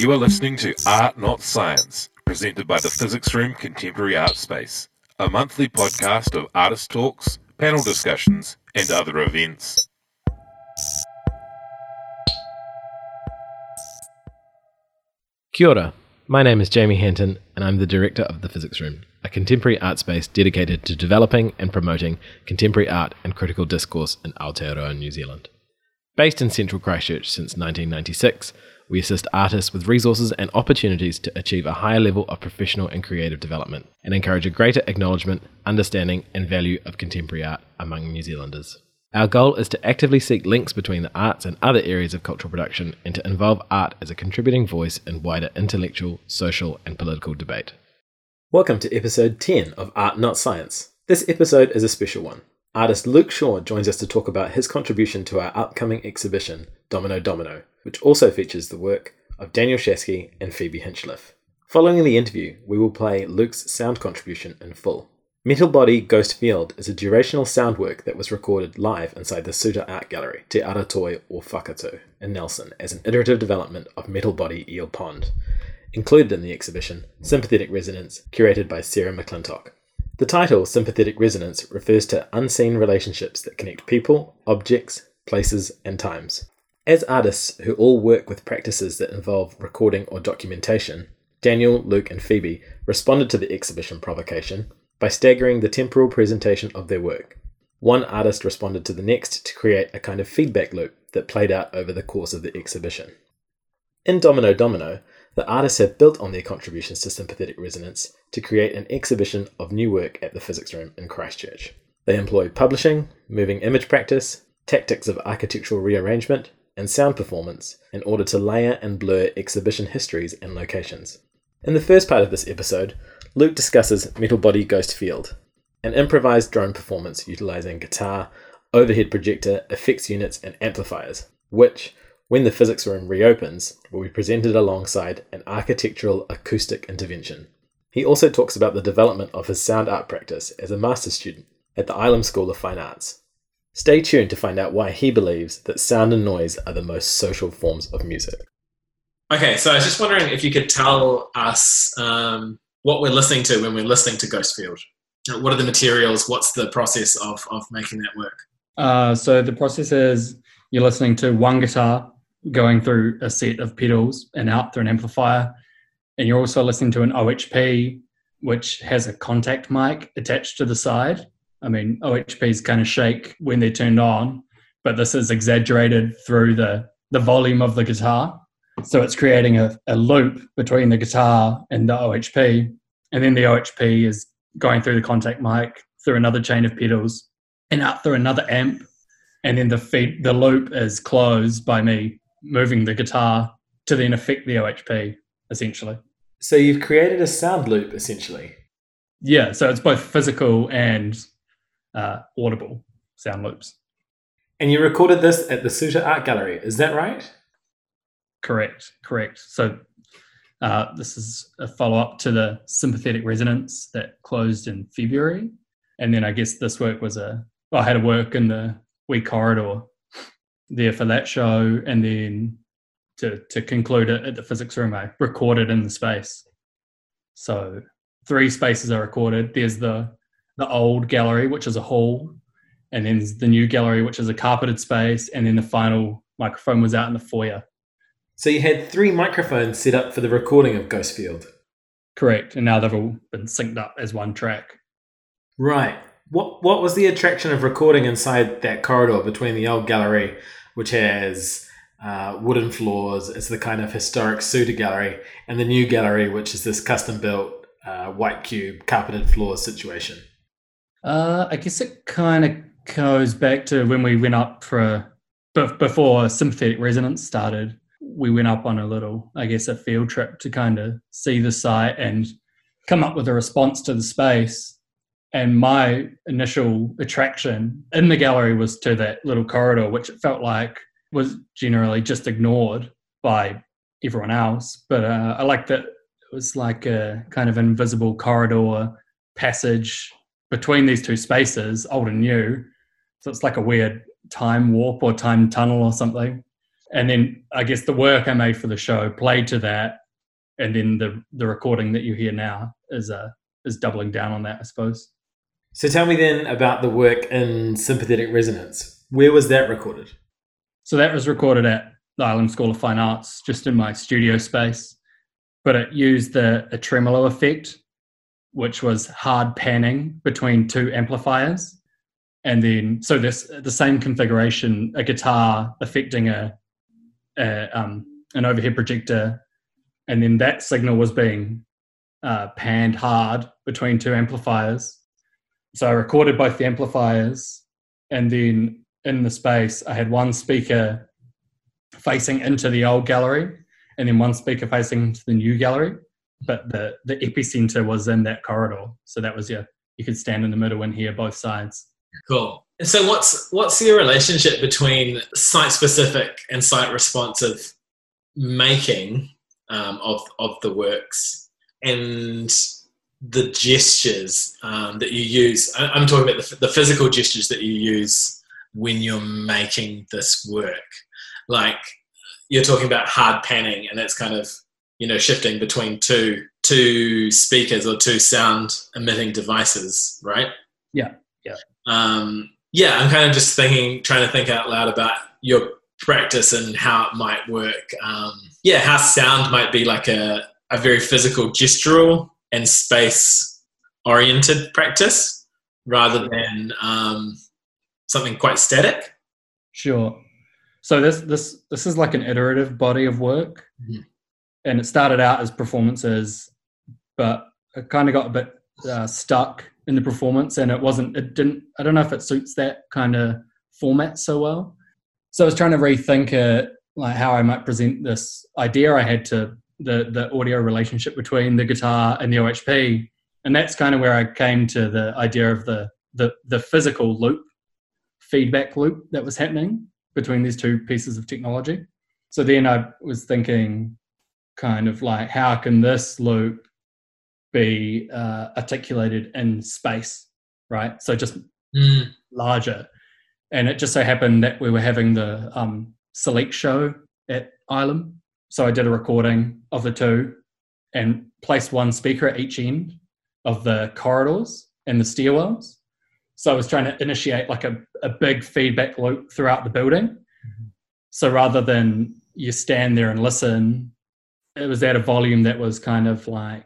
You are listening to Art Not Science, presented by the Physics Room Contemporary Art Space, a monthly podcast of artist talks, panel discussions, and other events. Kia ora. My name is Jamie Hanton, and I'm the director of the Physics Room, a contemporary art space dedicated to developing and promoting contemporary art and critical discourse in Aotearoa, New Zealand. Based in central Christchurch since 1996, we assist artists with resources and opportunities to achieve a higher level of professional and creative development, and encourage a greater acknowledgement, understanding, and value of contemporary art among New Zealanders. Our goal is to actively seek links between the arts and other areas of cultural production, and to involve art as a contributing voice in wider intellectual, social, and political debate. Welcome to episode 10 of Art Not Science. This episode is a special one. Artist Luke Shaw joins us to talk about his contribution to our upcoming exhibition, Domino Domino, which also features the work of Daniel Shasky and Phoebe Hinchliffe. Following the interview, we will play Luke's sound contribution in full. Metal Body Ghost Field is a durational sound work that was recorded live inside the Suta Art Gallery, Te Aratoi or Whakato, in Nelson as an iterative development of Metal Body Eel Pond. Included in the exhibition, Sympathetic Resonance, curated by Sarah McClintock. The title, Sympathetic Resonance, refers to unseen relationships that connect people, objects, places, and times. As artists who all work with practices that involve recording or documentation, Daniel, Luke, and Phoebe responded to the exhibition provocation by staggering the temporal presentation of their work. One artist responded to the next to create a kind of feedback loop that played out over the course of the exhibition. In Domino Domino, the artists have built on their contributions to Sympathetic Resonance to create an exhibition of new work at the Physics Room in Christchurch. They employ publishing, moving image practice, tactics of architectural rearrangement, and sound performance in order to layer and blur exhibition histories and locations. In the first part of this episode, Luke discusses Metal Body Ghost Field, an improvised drone performance utilizing guitar, overhead projector, effects units, and amplifiers, which, when the Physics Room reopens, will be presented alongside an architectural acoustic intervention. He also talks about the development of his sound art practice as a master's student at the Ilam School of Fine Arts. Stay tuned to find out why he believes that sound and noise are the most social forms of music. Okay, so I was just wondering if you could tell us what we're listening to when we're listening to Ghost Field. What are the materials? What's the process of making that work? So the process is you're listening to one guitar going through a set of pedals and out through an amplifier, and you're also listening to an OHP, which has a contact mic attached to the side. I mean, OHPs kind of shake when they're turned on, but this is exaggerated through the volume of the guitar. So it's creating a loop between the guitar and the OHP, and then the OHP is going through the contact mic, through another chain of pedals, and out through another amp, and then the loop is closed by me moving the guitar to then affect the OHP, essentially. So you've created a sound loop, essentially? Yeah, so it's both physical and audible sound loops. And you recorded this at the Suta Art Gallery, is that right? Correct. So this is a follow-up to the Sympathetic Resonance that closed in February. And then I guess this work was I had to work in the wee corridor there for that show. And then to conclude it at the Physics Room, I recorded in the space. So 3 spaces are recorded. There's the old gallery, which is a hall. And then there's the new gallery, which is a carpeted space. And then the final microphone was out in the foyer. So you had 3 microphones set up for the recording of Ghost Field? Correct, and now they've all been synced up as one track. Right. What was the attraction of recording inside that corridor between the old gallery, which has wooden floors, it's the kind of historic Suta gallery, and the new gallery, which is this custom-built white cube carpeted floors situation? I guess it kind of goes back to when we went up before Sympathetic Resonance started. We went up on a field trip to kind of see the site and come up with a response to the space. And my initial attraction in the gallery was to that little corridor, which it felt like was generally just ignored by everyone else. But I liked that it was like a kind of invisible corridor passage between these 2 spaces, old and new. So it's like a weird time warp or time tunnel or something. And then I guess the work I made for the show played to that, and then the recording that you hear now is doubling down on that, I suppose. So tell me then about the work in sympathetic resonance. Where was that recorded? So that was recorded at the Ireland School of Fine Arts, just in my studio space. But it used a tremolo effect, which was hard panning between two amplifiers. And then, so the same configuration, a guitar affecting an overhead projector, and then that signal was being panned hard between two amplifiers. So I recorded both the amplifiers, and then in the space, I had one speaker facing into the old gallery, and then one speaker facing into the new gallery. But the epicenter was in that corridor. So that was you could stand in the middle and hear both sides. Cool. And so what's your relationship between site-specific and site-responsive making of the works and the gestures that you use? I'm talking about the physical gestures that you use when you're making this work. Like, you're talking about hard panning, and that's kind of, shifting between two speakers or two sound emitting devices, right? Yeah. I'm kind of just trying to think out loud about your practice and how it might work. How sound might be like a very physical, gestural and space-oriented practice rather than something quite static. Sure. So this is like an iterative body of work, and it started out as performances, but it kind of got a bit stuck in the performance, and I don't know if it suits that kind of format so well. So I was trying to rethink it, like how I might present this idea I had to the audio relationship between the guitar and the OHP, and that's kind of where I came to the idea of the physical loop, feedback loop that was happening between these two pieces of technology. So then I was thinking kind of like, how can this loop be articulated in space, right? So just larger. And it just so happened that we were having the Select show at Ilam. So I did a recording of the two and placed one speaker at each end of the corridors and the stairwells. So I was trying to initiate like a big feedback loop throughout the building. Mm-hmm. So rather than you stand there and listen, it was at a volume that was kind of like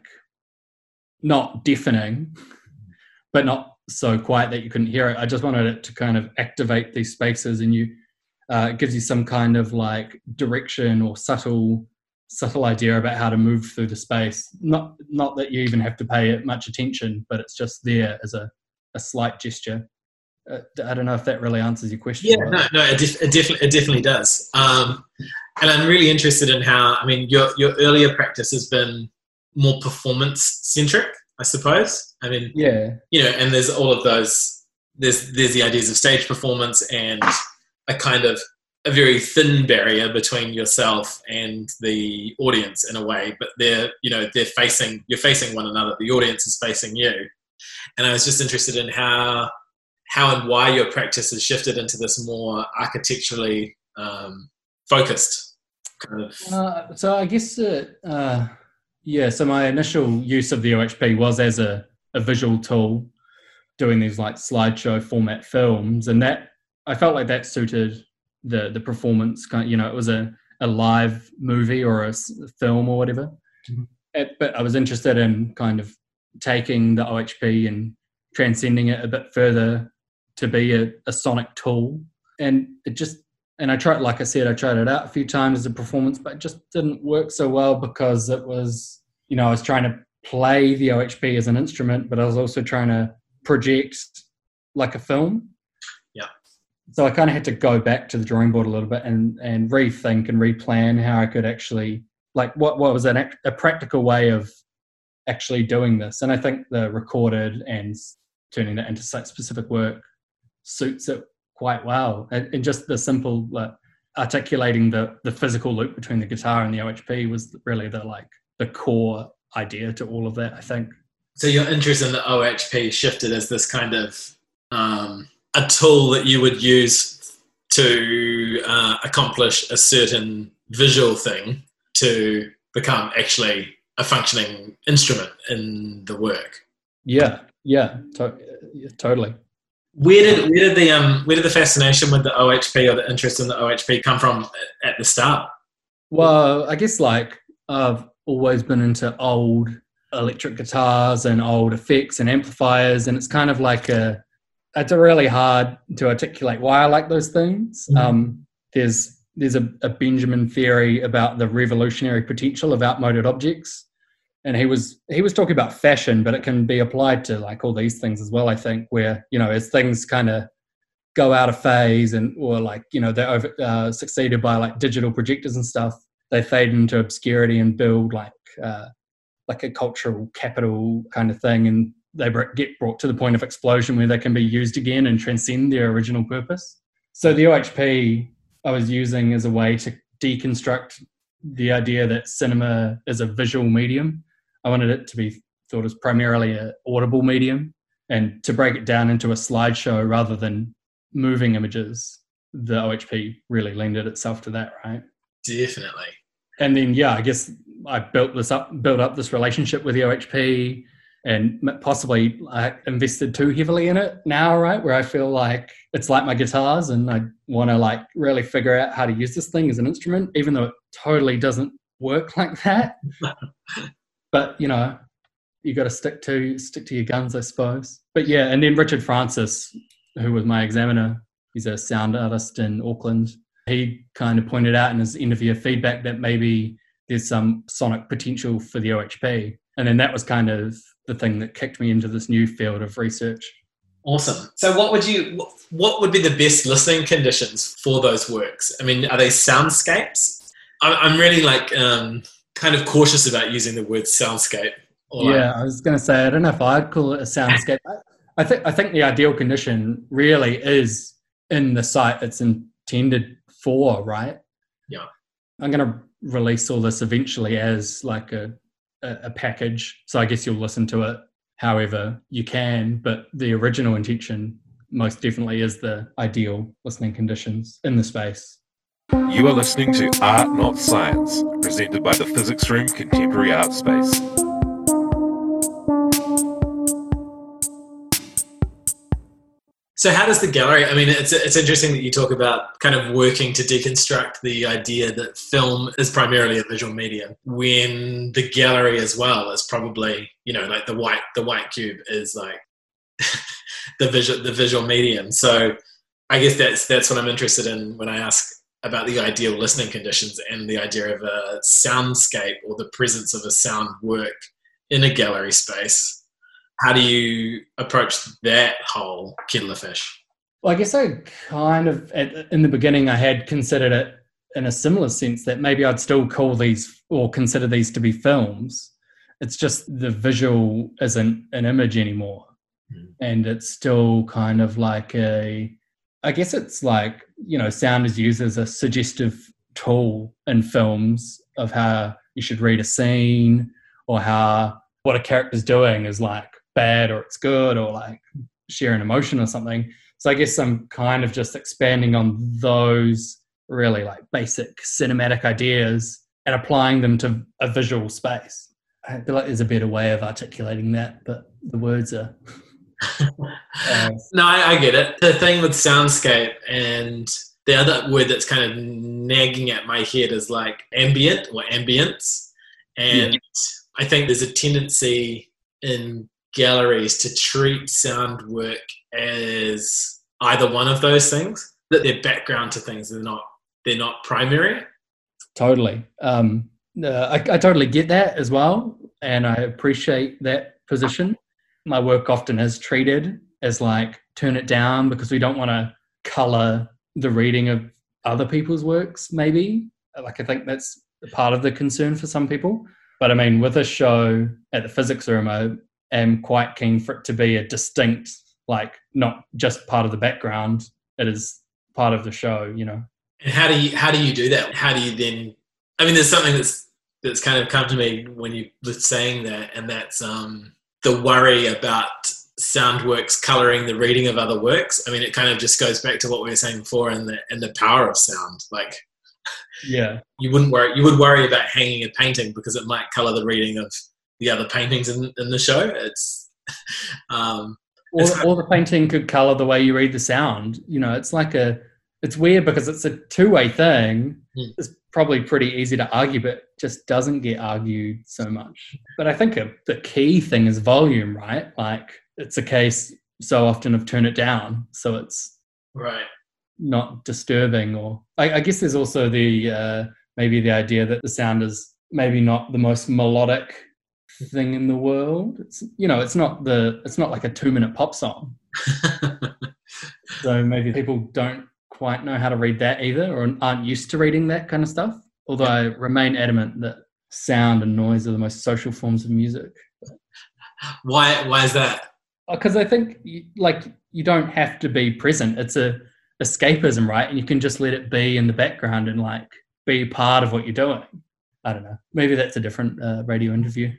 not deafening, but not so quiet that you couldn't hear it. I just wanted it to kind of activate these spaces, and it gives you some kind of like direction or subtle idea about how to move through the space. Not that you even have to pay it much attention, but it's just there as a slight gesture. I don't know if that really answers your question. Yeah, no, it definitely does. And I'm really interested in how, your earlier practice has been more performance centric, I suppose. Yeah. And there's all of those, there's the ideas of stage performance and a kind of a very thin barrier between yourself and the audience in a way, but you're facing one another. The audience is facing you. And I was just interested in how and why your practice has shifted into this more architecturally focused kind of. So I guess, so my initial use of the OHP was as a visual tool, doing these like slideshow format films, and that I felt like that suited the performance. It was a live movie or a film or whatever. Mm-hmm. But I was interested in kind of taking the OHP and transcending it a bit further to be a sonic tool. And I tried, like I said, I tried it out a few times as a performance, but it just didn't work so well because it was, I was trying to play the OHP as an instrument, but I was also trying to project like a film. Yeah. So I kind of had to go back to the drawing board a little bit and rethink and replan how I could actually, like, what was a practical way of actually doing this. And I think the recorded and turning that into site-specific work suits it quite well. And just the simple articulating the physical loop between the guitar and the OHP was really the core idea to all of that, I think. So your interest in the OHP shifted as this kind of a tool that you would use to accomplish a certain visual thing to become actually a functioning instrument in the work. Yeah, totally. Where did the fascination with the OHP or the interest in the OHP come from at the start? Well, I guess like I've always been into old electric guitars and old effects and amplifiers, and it's kind of like it's really hard to articulate why I like those things. Mm-hmm. There's a Benjamin theory about the revolutionary potential of outmoded objects, and he was talking about fashion, but it can be applied to like all these things as well. I think where as things kind of go out of phase or like they're succeeded by like digital projectors and stuff, they fade into obscurity and build like a cultural capital kind of thing, and they get brought to the point of explosion where they can be used again and transcend their original purpose. So the OHP I was using as a way to deconstruct the idea that cinema is a visual medium. I wanted it to be thought as primarily an audible medium, and to break it down into a slideshow rather than moving images. The OHP really lended itself to that, right? Definitely. And then, I guess I built up this relationship with the OHP, and possibly I invested too heavily in it now, right? Where I feel like it's like my guitars, and I want to like really figure out how to use this thing as an instrument, even though it totally doesn't work like that. But you got to stick to your guns, I suppose. But yeah, and then Richard Francis, who was my examiner, he's a sound artist in Auckland. He kind of pointed out in his interview feedback that maybe there's some sonic potential for the OHP. And then that was kind of the thing that kicked me into this new field of research. Awesome. So what would be the best listening conditions for those works? I mean, are they soundscapes? I'm really like kind of cautious about using the word soundscape. I was going to say, I don't know if I'd call it a soundscape. I think the ideal condition really is in the site it's intended for, right? Yeah. I'm going to release all this eventually as like a package. So I guess you'll listen to it however you can, but the original intention most definitely is the ideal listening conditions in the space. You are listening to Art Not Science, presented by the Physics Room Contemporary Art Space. So how does the gallery, I mean, it's interesting that you talk about kind of working to deconstruct the idea that film is primarily a visual medium, when the gallery as well is probably, like the white cube is like the visual medium. So I guess that's what I'm interested in when I ask about the ideal listening conditions and the idea of a soundscape or the presence of a sound work in a gallery space. How do you approach that whole kettle of fish? Well, I guess I kind of, in the beginning, I had considered it in a similar sense that maybe I'd still call these or consider these to be films. It's just the visual isn't an image anymore. Mm. And it's still kind of like I guess it's like, sound is used as a suggestive tool in films of how you should read a scene, or how what a character's doing is like bad or it's good, or like share an emotion or something. So I guess I'm kind of just expanding on those really like basic cinematic ideas and applying them to a visual space. I feel like there's a better way of articulating that, but the words are... No, I get it. The thing with soundscape, and the other word that's kind of nagging at my head is like ambient or ambience. And yeah. I think there's a tendency in galleries to treat sound work as either one of those things, that they're background to things, they're not primary. Totally. I totally get that as well, and I appreciate that position. My work often is treated as like turn it down because we don't want to color the reading of other people's works, maybe. Like I think that's part of the concern for some people. But I mean, with a show at the Physics Room, I am quite keen for it to be a distinct, like not just part of the background, it is part of the show, And how do you do that? How do you then, I mean, there's something that's kind of come to me when you were saying that, and that's the worry about sound works colouring the reading of other works. I mean, it kind of just goes back to what we were saying before and the power of sound. Like, Yeah. you would worry about hanging a painting because it might colour the reading of the other paintings in the show. It's or the painting could colour the way you read the sound. You know, it's weird because it's a two-way thing. It's probably pretty easy to argue, but just doesn't get argued so much. But I think the key thing is volume, right? Like, it's a case so often of turn it down so it's right, not disturbing. Or I guess there's also the maybe the idea that the sound is maybe not the most melodic thing in the world. It's, you know, it's not like a 2-minute pop song. So maybe people don't quite know how to read that either, or aren't used to reading that kind of stuff. Although I remain adamant that sound and noise are the most social forms of music. Why is that? Because I think you don't have to be present. It's a escapism, right? And you can just let it be in the background and like be part of what you're doing. I don't know. Maybe that's a different radio interview.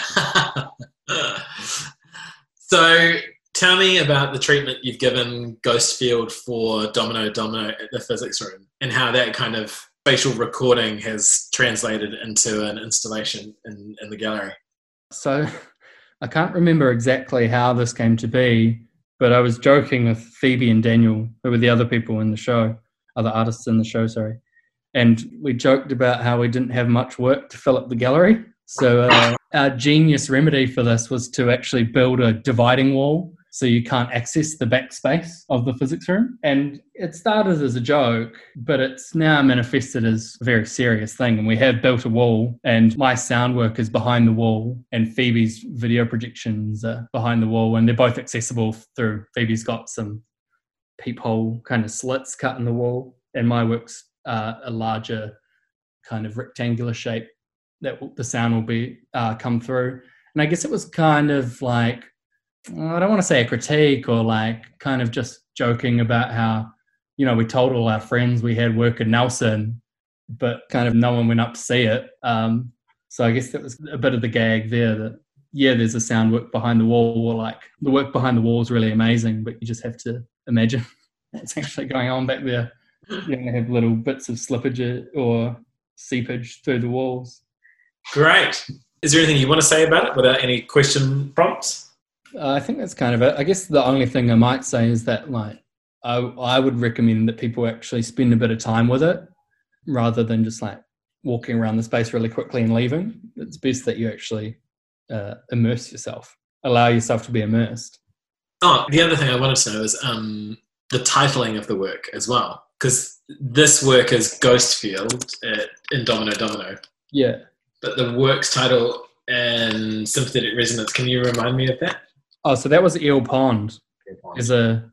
So tell me about the treatment you've given Ghostfield for Domino Domino at the Physics Room and how that kind of spatial recording has translated into an installation in the gallery. So I can't remember exactly how this came to be, but I was joking with Phoebe and Daniel, who were the other people in the show, other artists in the show, sorry. And we joked about how we didn't have much work to fill up the gallery. So our genius remedy for this was to actually build a dividing wall so you can't access the backspace of the physics room. And it started as a joke, but it's now manifested as a very serious thing. And we have built a wall, and my sound work is behind the wall, and Phoebe's video projections are behind the wall, and they're both accessible through, Phoebe's got some peephole kind of slits cut in the wall, and my work's a larger kind of rectangular shape that the sound will be come through. And I guess it was kind of like, I don't want to say a critique, or like kind of just joking about how, you know, we told all our friends we had work in Nelson, but kind of no one went up to see it. So I guess that was a bit of the gag there, that, yeah, there's a sound work behind the wall, or like the work behind the wall is really amazing, but you just have to imagine what's actually going on back there. You're going to have little bits of slippage or seepage through the walls. Great. Is there anything you want to say about it without any question prompts? I think that's kind of it. I guess the only thing I might say is that, like, I would recommend that people actually spend a bit of time with it rather than just like walking around the space really quickly and leaving. It's best that you actually immerse yourself, allow yourself to be immersed. Oh, the other thing I wanted to know is the titling of the work as well, because this work is Ghostfield in Domino Domino. Yeah. But the work's title and Sympathetic Resonance, can you remind me of that? Oh, so that was Eel Pond. Is a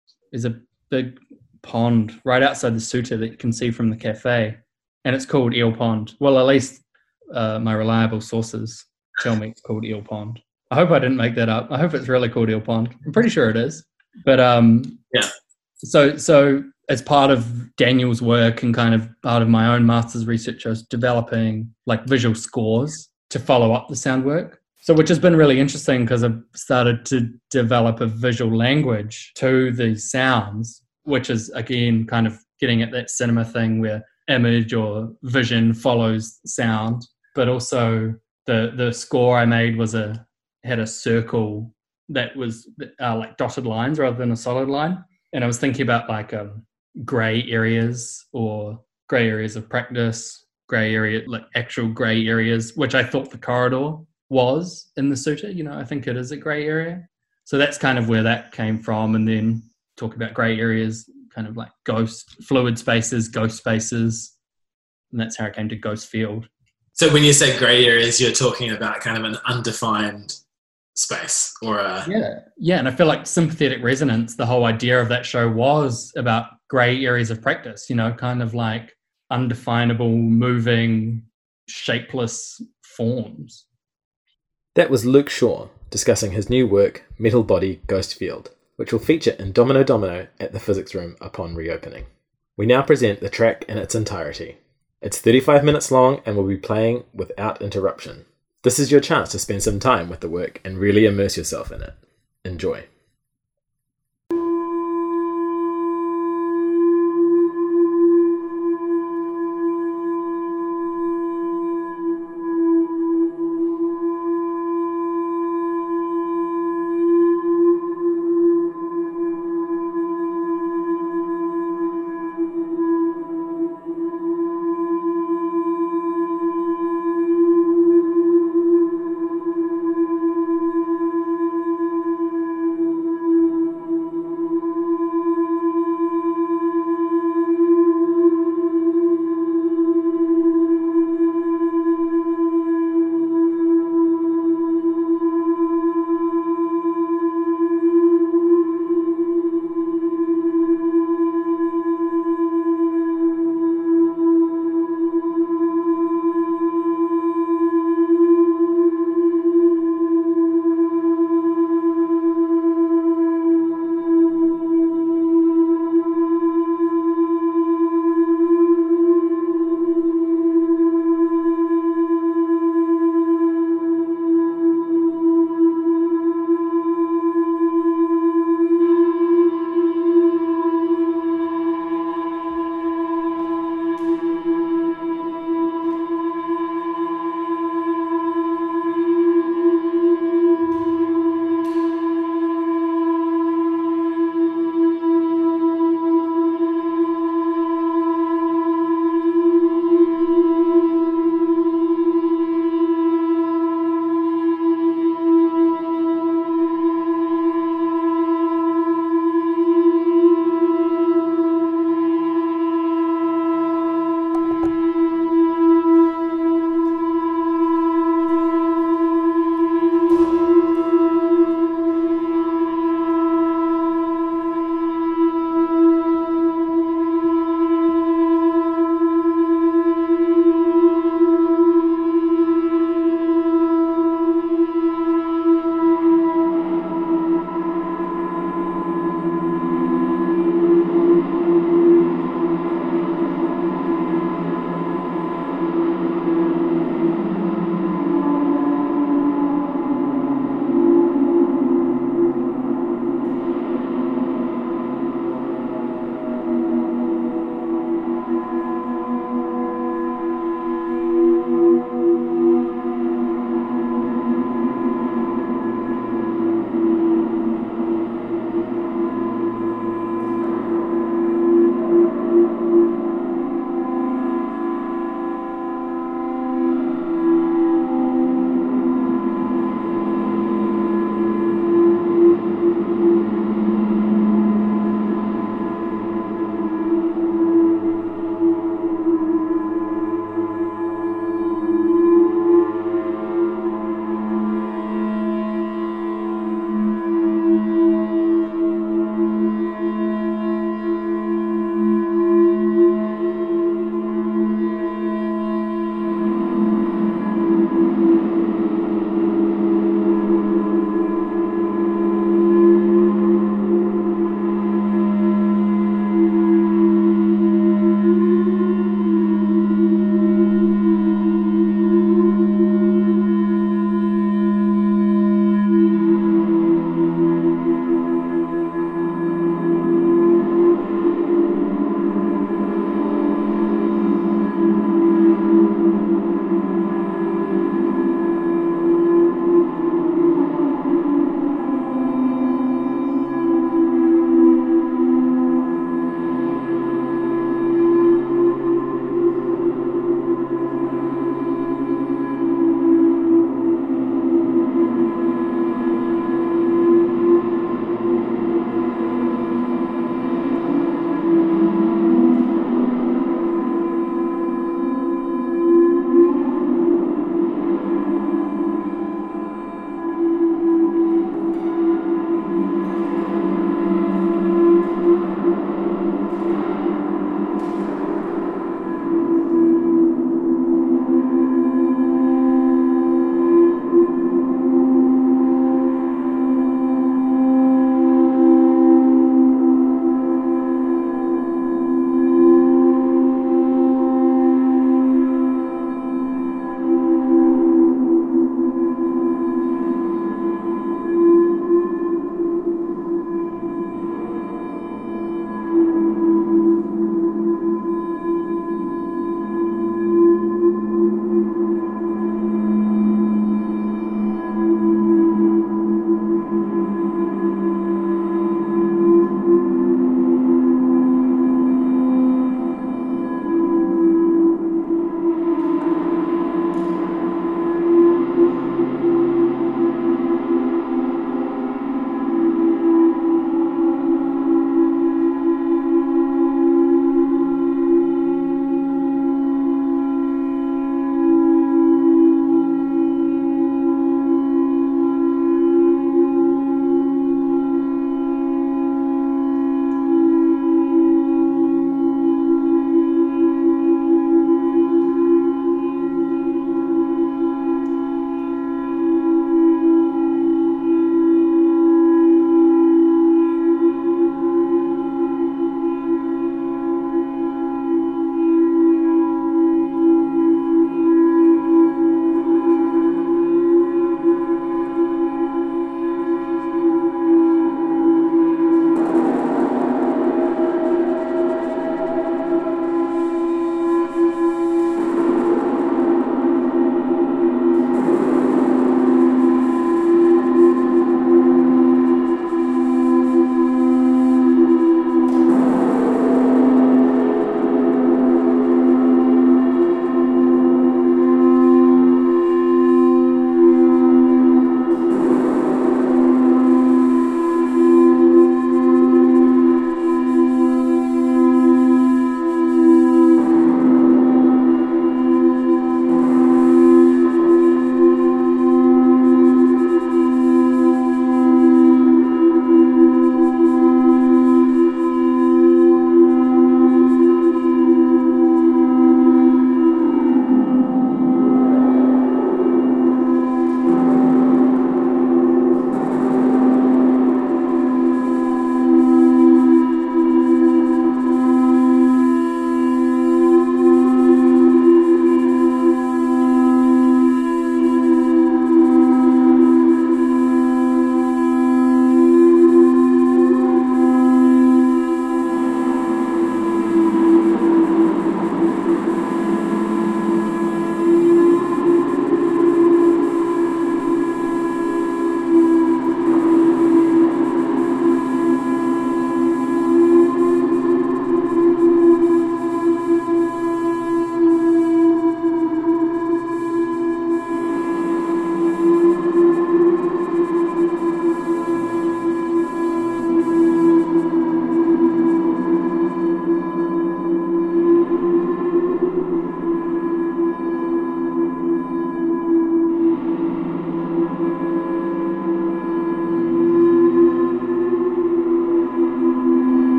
big pond right outside the Suter that you can see from the cafe, and it's called Eel Pond. Well, at least my reliable sources tell me it's called Eel Pond. I hope I didn't make that up. I hope it's really called Eel Pond. I'm pretty sure it is. But yeah. So as part of Daniel's work and kind of part of my own master's research, I was developing like visual scores to follow up the sound work. So which has been really interesting because I've started to develop a visual language to these sounds, which is, again, kind of getting at that cinema thing where image or vision follows sound. But also the score I made had a circle that was like dotted lines rather than a solid line. And I was thinking about like grey areas or grey areas of practice, like actual grey areas, which I thought the corridor was in the Suter. You know, I think it is a grey area. So that's kind of where that came from. And then talk about grey areas, kind of like fluid spaces, ghost spaces. And that's how I came to Ghostfield. So when you say grey areas, you're talking about kind of an undefined space or a... Yeah. And I feel like Sympathetic Resonance, the whole idea of that show was about grey areas of practice, you know, kind of like undefinable, moving, shapeless forms. That was Luke Shaw discussing his new work, Metal Body Ghostfield, which will feature in Domino Domino at the Physics Room upon reopening. We now present the track in its entirety. It's 35 minutes long and will be playing without interruption. This is your chance to spend some time with the work and really immerse yourself in it. Enjoy.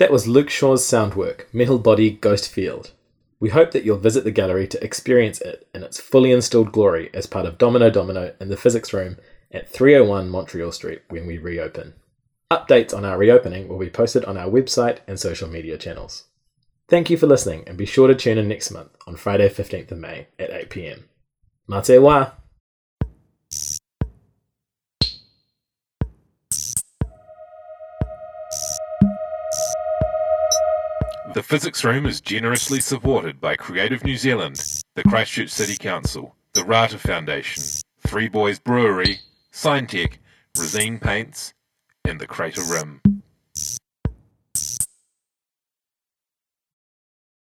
That was Luke Shaw's sound work, Metal Body Ghost Field. We hope that you'll visit the gallery to experience it in its fully installed glory as part of Domino Domino in the Physics Room at 301 Montreal Street when we reopen. Updates on our reopening will be posted on our website and social media channels. Thank you for listening, and be sure to tune in next month on Friday 15th of May at 8 p.m. Mā te wā! The Physics Room is generously supported by Creative New Zealand, the Christchurch City Council, the Rata Foundation, Three Boys Brewery, Signtech, Resine Paints, and the Crater Rim.